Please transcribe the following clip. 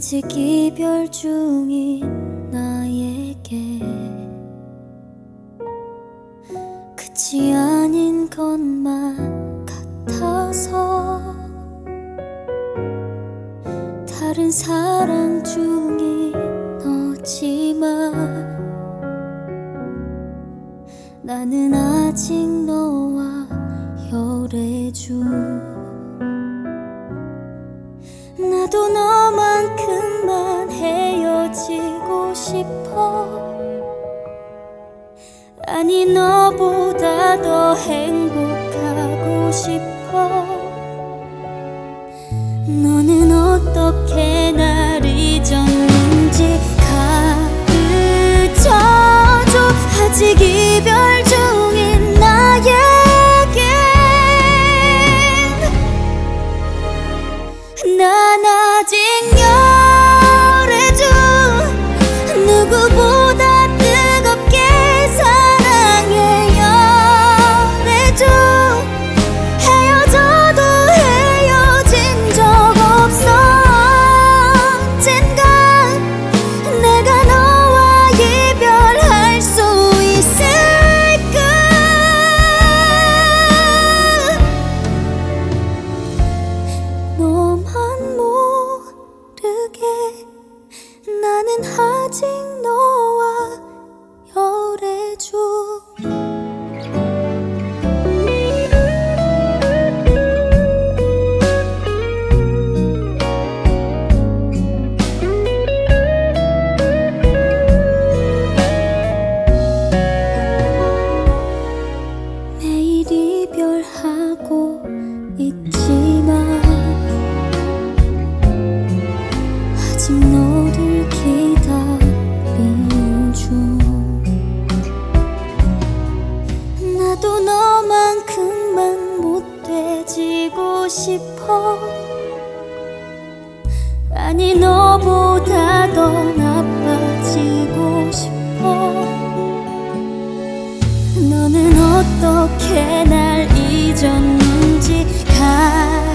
아직 이별 중인 나에게 끝이 아닌 것만 같아서 다른 사랑 중인 너지만 나는 아직 너와 열애 중. 나도 너만큼만 헤어지고 싶어. 아니 너보다 더 행복하고 싶어. 너는 어떻게 날 잊었는지 가르쳐줘. 아직 이별 중인 나에겐 난 아직 열애 중. 누구보다 뜨겁게 사랑해 열애 중. 헤어져도 헤어진 적 없어. 언젠간 내가 너와 이별할 수 있을까. 너만 모르게 나는 아직 너와 열애 중. 매일 이별하고 있지만 아직 너를 기다리는 중. 나도 너만큼만 못돼지고 싶어. 아니 너보다 더 나빠지고 싶어. 너는 어떻게 날 잊었는지